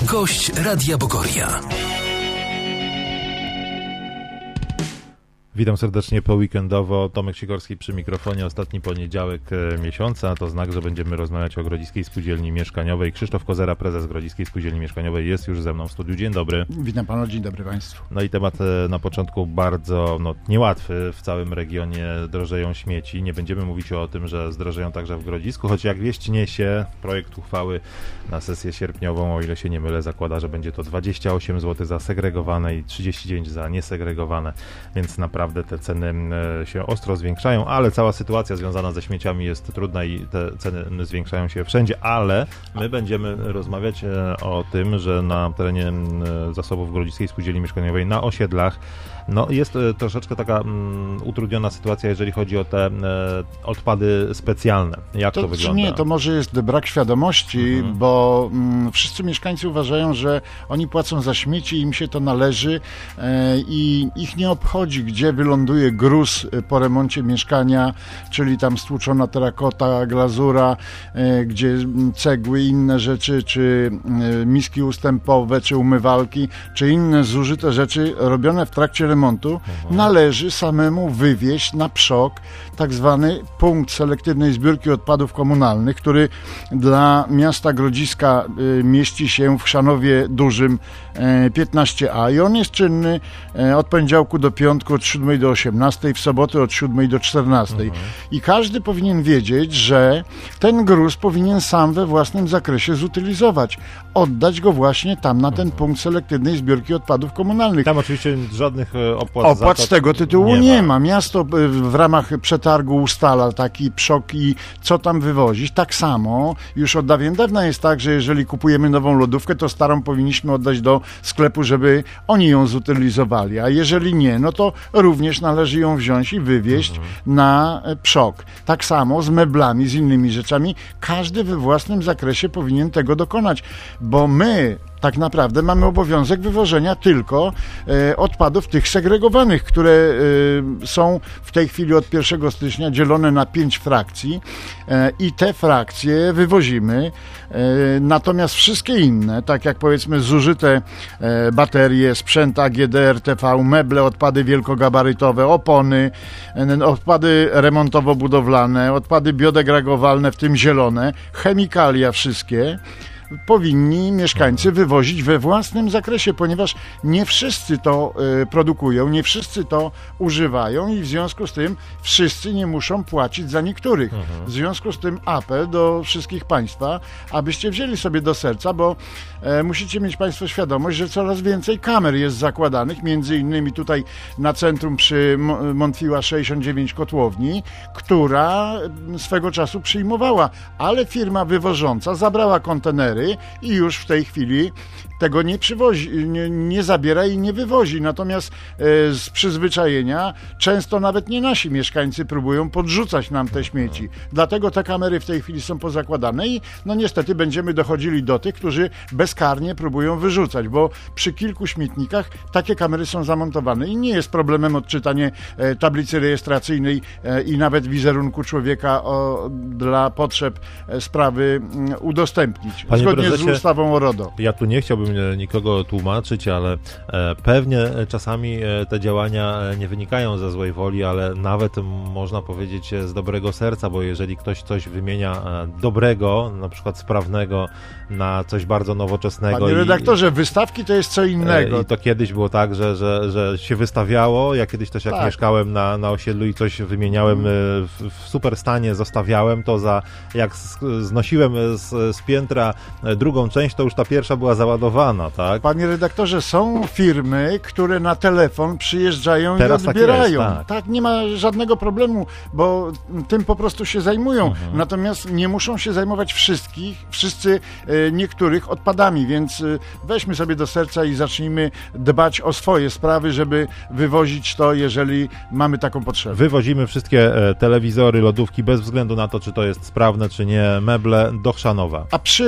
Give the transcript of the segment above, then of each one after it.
Gość Radia Bogoria. Witam serdecznie poweekendowo. Tomek Sikorski przy mikrofonie. Ostatni poniedziałek miesiąca. To znak, że będziemy rozmawiać o Grodziskiej Spółdzielni Mieszkaniowej. Krzysztof Kozera, prezes Grodziskiej Spółdzielni Mieszkaniowej, jest już ze mną w studiu. Dzień dobry. Witam pana, dzień dobry państwu. No i temat na początku bardzo niełatwy. W całym regionie drożeją śmieci. Nie będziemy mówić o tym, że zdrożeją także w Grodzisku, choć jak wieść niesie, projekt uchwały na sesję sierpniową, o ile się nie mylę, zakłada, że będzie to 28 zł za segregowane i 39 za niesegregowane, więc naprawdę te ceny się ostro zwiększają, ale cała sytuacja związana ze śmieciami jest trudna i te ceny zwiększają się wszędzie, ale my będziemy rozmawiać o tym, że na terenie zasobów Grodziskiej Spółdzielni Mieszkaniowej na osiedlach jest troszeczkę taka utrudniona sytuacja, jeżeli chodzi o te odpady specjalne. Jak to wygląda? Nie, to może jest brak świadomości, bo wszyscy mieszkańcy uważają, że oni płacą za śmieci, im się to należy i ich nie obchodzi, gdzie wyląduje gruz po remoncie mieszkania, czyli tam stłuczona terakota, glazura, gdzie cegły, inne rzeczy, czy miski ustępowe, czy umywalki, czy inne zużyte rzeczy robione w trakcie remontu, należy samemu wywieźć na PSZOK tak zwany punkt selektywnej zbiórki odpadów komunalnych, który dla miasta Grodziska mieści się w Chrzanowie Dużym 15A i on jest czynny od poniedziałku do piątku od 7 do 18, w soboty od 7 do 14. I każdy powinien wiedzieć, że ten gruz powinien sam we własnym zakresie zutylizować, oddać go właśnie tam na ten punkt selektywnej zbiórki odpadów komunalnych. Tam oczywiście żadnych opłat z tego tytułu nie ma. Miasto w ramach przetargu ustala taki PSZOK i co tam wywozić. Tak samo już od dawien dawna jest tak, że jeżeli kupujemy nową lodówkę, to starą powinniśmy oddać do sklepu, żeby oni ją zutylizowali, a jeżeli nie, no to również należy ją wziąć i wywieźć na PSZOK. Tak samo z meblami, z innymi rzeczami. Każdy we własnym zakresie powinien tego dokonać, bo my tak naprawdę mamy obowiązek wywożenia tylko odpadów tych segregowanych, które są w tej chwili od 1 stycznia dzielone na 5 frakcji i te frakcje wywozimy. Natomiast wszystkie inne, tak jak powiedzmy zużyte baterie, sprzęt AGD, RTV, meble, odpady wielkogabarytowe, opony, odpady remontowo-budowlane, odpady biodegradowalne, w tym zielone, chemikalia wszystkie, powinni mieszkańcy wywozić we własnym zakresie, ponieważ nie wszyscy to produkują, nie wszyscy to używają i w związku z tym wszyscy nie muszą płacić za niektórych. W związku z tym apel do wszystkich państwa, abyście wzięli sobie do serca, bo musicie mieć państwo świadomość, że coraz więcej kamer jest zakładanych, między innymi tutaj na centrum przy Montfiła 69 kotłowni, która swego czasu przyjmowała, ale firma wywożąca zabrała kontenery i już w tej chwili tego nie przywozi, nie zabiera i nie wywozi. Natomiast z przyzwyczajenia często nawet nie nasi mieszkańcy próbują podrzucać nam te śmieci. Dlatego te kamery w tej chwili są pozakładane i niestety będziemy dochodzili do tych, którzy bezkarnie próbują wyrzucać, bo przy kilku śmietnikach takie kamery są zamontowane i nie jest problemem odczytanie tablicy rejestracyjnej i nawet wizerunku człowieka dla potrzeb sprawy udostępnić. Panie zgodnie prezesie, z ustawą o RODO. Ja tu nie chciałbym nikogo tłumaczyć, ale pewnie czasami te działania nie wynikają ze złej woli, ale nawet można powiedzieć z dobrego serca, bo jeżeli ktoś coś wymienia dobrego, na przykład sprawnego, na coś bardzo nowoczesnego. Panie redaktorze, wystawki to jest co innego. I to kiedyś było tak, że się wystawiało. Ja kiedyś też jak mieszkałem na osiedlu i coś wymieniałem w super stanie, zostawiałem to jak znosiłem z piętra drugą część, to już ta pierwsza była załadowana, tak? Panie redaktorze, są firmy, które na telefon przyjeżdżają teraz i odbierają. Tak jest, tak, nie ma żadnego problemu, bo tym po prostu się zajmują. Natomiast nie muszą się zajmować wszyscy niektórych odpadami, więc weźmy sobie do serca i zacznijmy dbać o swoje sprawy, żeby wywozić to, jeżeli mamy taką potrzebę. Wywozimy wszystkie telewizory, lodówki, bez względu na to, czy to jest sprawne, czy nie, meble do Chrzanowa. A przy umowach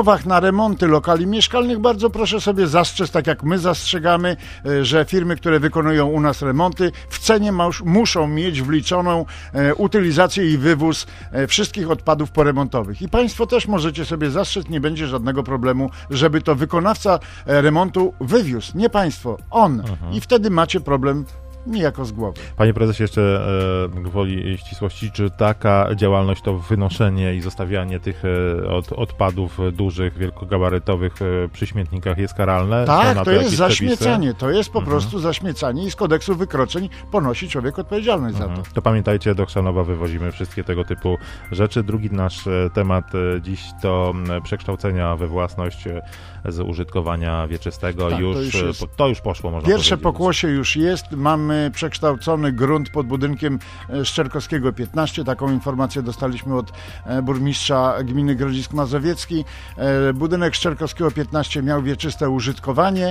umowach na remonty lokali mieszkalnych bardzo proszę sobie zastrzec, tak jak my zastrzegamy, że firmy, które wykonują u nas remonty, w cenie muszą mieć wliczoną utylizację i wywóz wszystkich odpadów poremontowych. I Państwo też możecie sobie zastrzec, nie będzie żadnego problemu, żeby to wykonawca remontu wywiózł, nie Państwo, on. I wtedy macie problem niejako z głowy. Panie prezesie, jeszcze gwoli ścisłości, czy taka działalność to wynoszenie i zostawianie tych odpadów dużych, wielkogabarytowych przy śmietnikach jest karalne? Tak, to jest zaśmiecanie. To jest po prostu zaśmiecanie i z kodeksu wykroczeń ponosi człowiek odpowiedzialność za to. To pamiętajcie, do Chrzanowa wywozimy wszystkie tego typu rzeczy. Drugi nasz temat dziś to przekształcenia we własność z użytkowania wieczystego. Tak, to już poszło, można Pierwsze powiedzieć. pokłosie już jest. Mamy przekształcony grunt pod budynkiem Szczerkowskiego 15. Taką informację dostaliśmy od burmistrza gminy Grodzisk Mazowiecki. Budynek Szczerkowskiego 15 miał wieczyste użytkowanie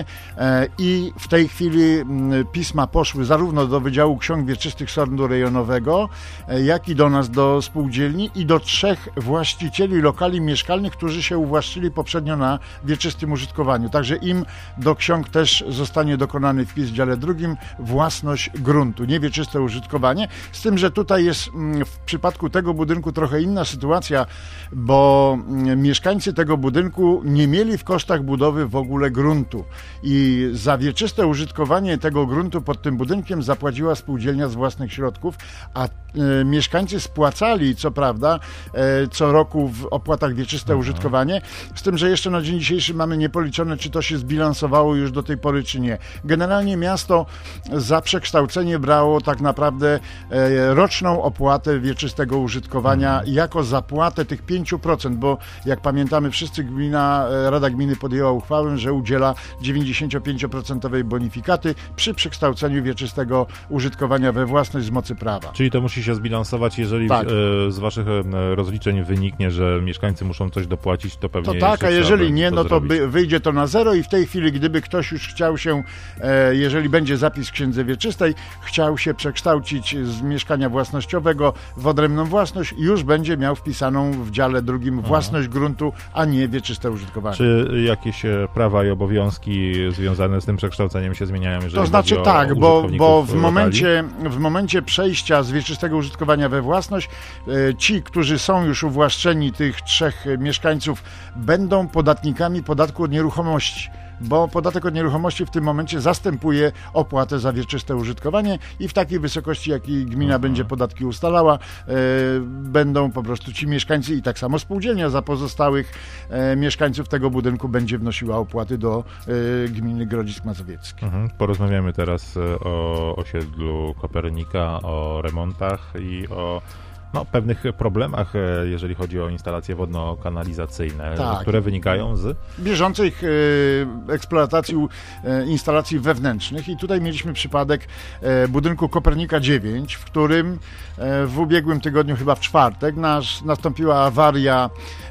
i w tej chwili pisma poszły zarówno do Wydziału Ksiąg Wieczystych Sądu Rejonowego, jak i do nas, do spółdzielni i do 3 właścicieli lokali mieszkalnych, którzy się uwłaszczyli poprzednio na wieczystym użytkowaniu. Także im do ksiąg też zostanie dokonany wpis w dziale 2, własność gruntu, niewieczyste użytkowanie. Z tym, że tutaj jest w przypadku tego budynku trochę inna sytuacja, bo mieszkańcy tego budynku nie mieli w kosztach budowy w ogóle gruntu i za wieczyste użytkowanie tego gruntu pod tym budynkiem zapłaciła spółdzielnia z własnych środków, a mieszkańcy spłacali, co prawda, co roku w opłatach wieczyste użytkowanie, z tym, że jeszcze na dzień dzisiejszy mamy niepoliczone, czy to się zbilansowało już do tej pory, czy nie. Generalnie miasto za przekształcenie brało tak naprawdę roczną opłatę wieczystego użytkowania jako zapłatę tych 5%, bo jak pamiętamy wszyscy, Rada Gminy podjęła uchwałę, że udziela 95% bonifikaty przy przekształceniu wieczystego użytkowania we własność z mocy prawa. Czyli to musi się zbilansować, jeżeli tak. Z waszych rozliczeń wyniknie, że mieszkańcy muszą coś dopłacić, to pewnie to tak, a jeżeli nie, no to zrobić. Wyjdzie to na zero i w tej chwili, gdyby ktoś już chciał się, jeżeli będzie zapis w księdze wieczystej, chciał się przekształcić z mieszkania własnościowego w odrębną własność, już będzie miał wpisaną w dziale 2 własność gruntu, a nie wieczyste użytkowanie. Czy jakieś prawa i obowiązki związane z tym przekształceniem się zmieniają? To znaczy tak, bo w momencie przejścia z wieczystego użytkowania we własność, ci, którzy są już uwłaszczeni, tych 3 mieszkańców, będą podatnikami podatku od nieruchomości, bo podatek od nieruchomości w tym momencie zastępuje opłatę za wieczyste użytkowanie i w takiej wysokości, jakiej gmina będzie podatki ustalała, będą po prostu ci mieszkańcy i tak samo spółdzielnia za pozostałych mieszkańców tego budynku będzie wnosiła opłaty do gminy Grodzisk Mazowiecki. Porozmawiamy teraz o osiedlu Kopernika, o remontach i o pewnych problemach, jeżeli chodzi o instalacje wodno-kanalizacyjne, które wynikają z bieżących eksploatacji instalacji wewnętrznych. I tutaj mieliśmy przypadek budynku Kopernika 9, w którym w ubiegłym tygodniu, chyba w czwartek, nastąpiła awaria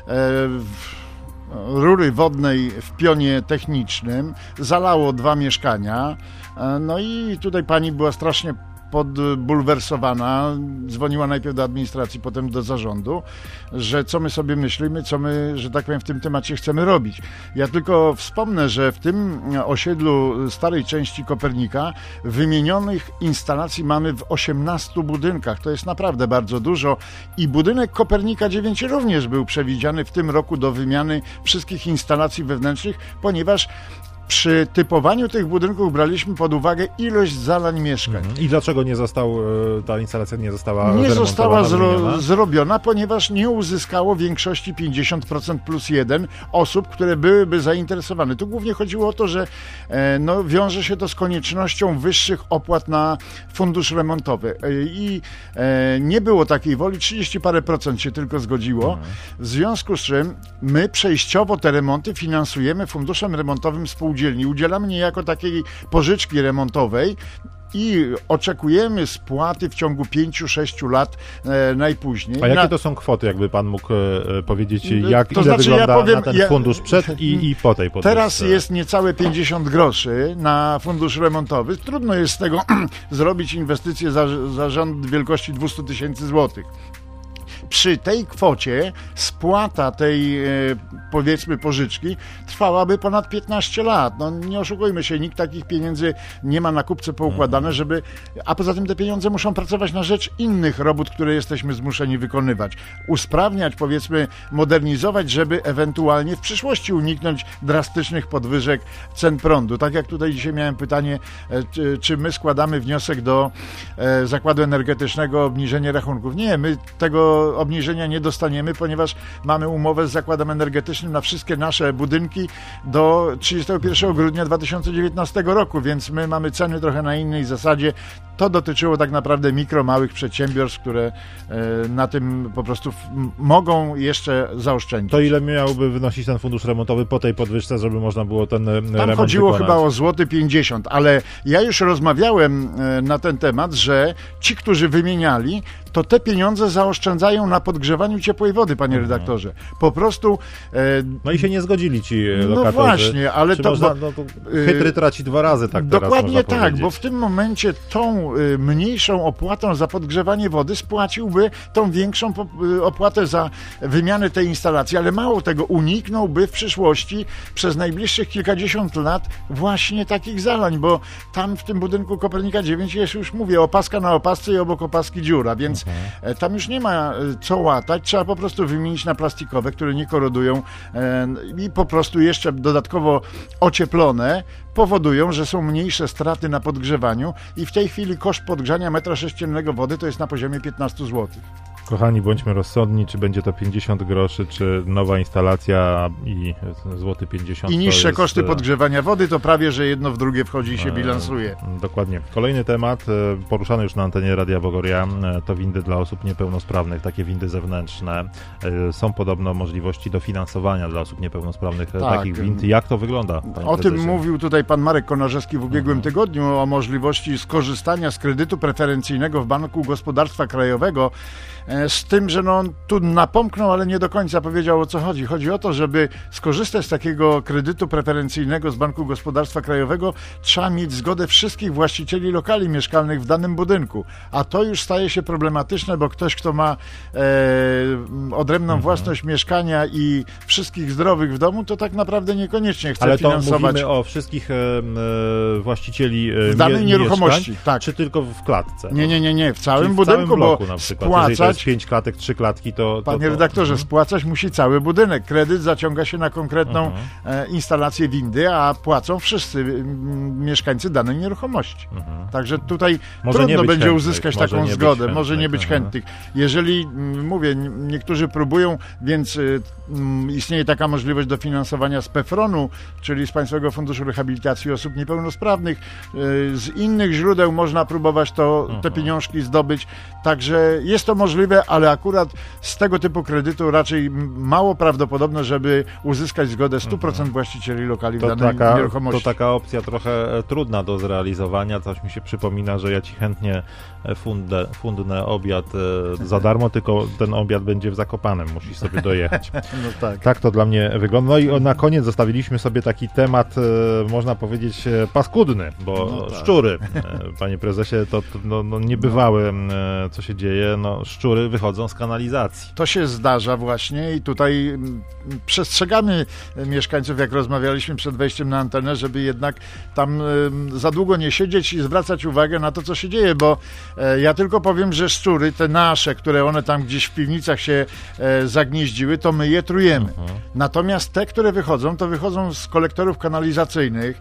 rury wodnej w pionie technicznym, zalało 2 mieszkania, no i tutaj pani była strasznie podbulwersowana, dzwoniła najpierw do administracji, potem do zarządu, że co my sobie myślimy, co my, że tak powiem, w tym temacie chcemy robić. Ja tylko wspomnę, że w tym osiedlu starej części Kopernika wymienionych instalacji mamy w 18 budynkach. To jest naprawdę bardzo dużo i budynek Kopernika 9 również był przewidziany w tym roku do wymiany wszystkich instalacji wewnętrznych, ponieważ przy typowaniu tych budynków braliśmy pod uwagę ilość zalań mieszkań. I dlaczego ta instalacja nie została zrobiona? Ponieważ nie uzyskało większości 50% plus 1 osób, które byłyby zainteresowane. Tu głównie chodziło o to, że wiąże się to z koniecznością wyższych opłat na fundusz remontowy. I nie było takiej woli, 30 parę procent się tylko zgodziło. W związku z czym my przejściowo te remonty finansujemy funduszem remontowym spółdzielni. Udzielamy niejako takiej pożyczki remontowej i oczekujemy spłaty w ciągu 5-6 lat najpóźniej. A jakie to są kwoty, jakby pan mógł powiedzieć, ile wygląda na ten fundusz przed i po tej podwyżce? Teraz jest niecałe 50 groszy na fundusz remontowy. Trudno jest z tego zrobić inwestycję za rząd wielkości 200 000 złotych. przy tej kwocie spłata tej, powiedzmy, pożyczki trwałaby ponad 15 lat. No nie oszukujmy się, nikt takich pieniędzy nie ma na kupce poukładane, żeby... A poza tym te pieniądze muszą pracować na rzecz innych robót, które jesteśmy zmuszeni wykonywać. Usprawniać, powiedzmy, modernizować, żeby ewentualnie w przyszłości uniknąć drastycznych podwyżek cen prądu. Tak jak tutaj dzisiaj miałem pytanie, czy my składamy wniosek do Zakładu Energetycznego o obniżenie rachunków. Nie, my tego obniżenia nie dostaniemy, ponieważ mamy umowę z Zakładem Energetycznym na wszystkie nasze budynki do 31 grudnia 2019 roku, więc my mamy ceny trochę na innej zasadzie. To dotyczyło tak naprawdę małych przedsiębiorstw, które na tym po prostu mogą jeszcze zaoszczędzić. To ile miałby wynosić ten fundusz remontowy po tej podwyżce, żeby można było ten remont Tam chodziło wykonać? chyba o złoty 50, ale ja już rozmawiałem na ten temat, że ci, którzy wymieniali, to te pieniądze zaoszczędzają na podgrzewaniu ciepłej wody, panie redaktorze. Po prostu... No i się nie zgodzili ci lokatorzy. No właśnie, ale to... Można, to chytry traci dwa razy, tak teraz dokładnie tak, powiedzieć. bo w tym momencie tą mniejszą opłatą za podgrzewanie wody spłaciłby tą większą opłatę za wymianę tej instalacji, ale mało tego, uniknąłby w przyszłości przez najbliższych kilkadziesiąt lat właśnie takich zalań, bo tam w tym budynku Kopernika 9 jest, już mówię, opaska na opasce i obok opaski dziura, więc tam już nie ma co łatać, trzeba po prostu wymienić na plastikowe, które nie korodują i po prostu jeszcze dodatkowo ocieplone, powodują, że są mniejsze straty na podgrzewaniu i w tej chwili koszt podgrzania metra sześciennego wody to jest na poziomie 15 zł. Kochani, bądźmy rozsądni, czy będzie to 50 groszy, czy nowa instalacja i złoty 50. I niższe koszty podgrzewania wody, to prawie, że jedno w drugie wchodzi i się bilansuje. Dokładnie. Kolejny temat, poruszany już na antenie Radia Bogoria, to windy dla osób niepełnosprawnych, takie windy zewnętrzne. Są podobno możliwości dofinansowania dla osób niepełnosprawnych takich wind. Jak to wygląda? O tym mówił tutaj pan Marek Konarzewski w ubiegłym tygodniu, o możliwości skorzystania z kredytu preferencyjnego w Banku Gospodarstwa Krajowego, z tym, że no, tu napomknął, ale nie do końca powiedział, o co chodzi. Chodzi o to, żeby skorzystać z takiego kredytu preferencyjnego z Banku Gospodarstwa Krajowego, trzeba mieć zgodę wszystkich właścicieli lokali mieszkalnych w danym budynku. A to już staje się problematyczne, bo ktoś, kto ma odrębną własność mieszkania i wszystkich zdrowych w domu, to tak naprawdę niekoniecznie chce ale finansować. Ale to mówimy o wszystkich właścicieli w danej nieruchomości, tak. Czy tylko w klatce? Nie. W całym czyli budynku, w całym bloku, bo na przykład. spłacać... Jeżeli to jest 5 klatek, 3 klatki, to... Panie redaktorze, spłacać musi cały budynek. Kredyt zaciąga się na konkretną instalację windy, a płacą wszyscy mieszkańcy danej nieruchomości. Także tutaj trudno będzie uzyskać taką zgodę. Może nie być chętnych. Jeżeli, mówię, niektórzy próbują, więc istnieje taka możliwość dofinansowania z PFRON-u, czyli z Państwowego Funduszu Rehabilitacji Osób Niepełnosprawnych. Z innych źródeł można próbować te pieniążki zdobyć. Także jest to możliwe, ale akurat z tego typu kredytu raczej mało prawdopodobne, żeby uzyskać zgodę 100% właścicieli lokali w danej nieruchomości. To taka opcja trochę trudna do zrealizowania. Coś mi się przypomina, że ja ci chętnie fundnę obiad za darmo, tylko ten obiad będzie w Zakopanem, musisz sobie dojechać. No tak. Tak to dla mnie wygląda. No i na koniec zostawiliśmy sobie taki temat, można powiedzieć, paskudny, bo szczury, panie prezesie, to niebywałe, co się dzieje, szczury wychodzą z kanalizacji. To się zdarza właśnie i tutaj przestrzegamy mieszkańców, jak rozmawialiśmy przed wejściem na antenę, żeby jednak tam za długo nie siedzieć i zwracać uwagę na to, co się dzieje, bo ja tylko powiem, że szczury, te nasze, które one tam gdzieś w piwnicach się zagnieździły, to my je trujemy. Natomiast te, które wychodzą, to wychodzą z kolektorów kanalizacyjnych,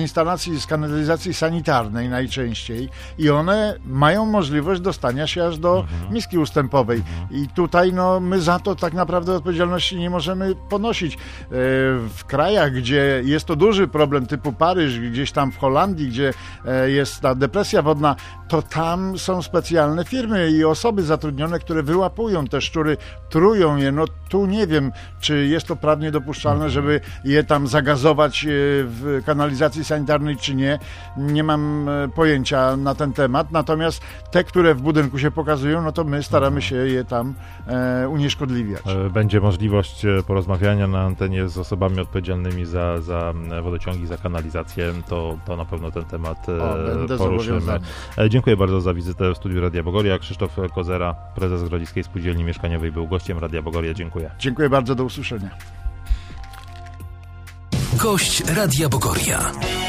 z kanalizacji sanitarnej najczęściej i one mają możliwość dostania się aż do miski ustępowej. I tutaj my za to tak naprawdę odpowiedzialności nie możemy ponosić. W krajach, gdzie jest to duży problem typu Paryż, gdzieś tam w Holandii, gdzie jest ta depresja wodna, to tam są specjalne firmy i osoby zatrudnione, które wyłapują te szczury, trują je. Tu nie wiem, czy jest to prawnie dopuszczalne, żeby je tam zagazować w kanalizacji sanitarnej, czy nie. Nie mam pojęcia na ten temat. Natomiast te, które w budynku się pokazują, to my staramy staramy się je tam unieszkodliwiać. Będzie możliwość porozmawiania na antenie z osobami odpowiedzialnymi za wodociągi, za kanalizację, to na pewno ten temat poruszymy. Dziękuję bardzo za wizytę w studiu Radia Bogoria. Krzysztof Kozera, prezes Grodziskiej Spółdzielni Mieszkaniowej, był gościem Radia Bogoria. Dziękuję. Dziękuję bardzo, do usłyszenia. Gość Radia Bogoria.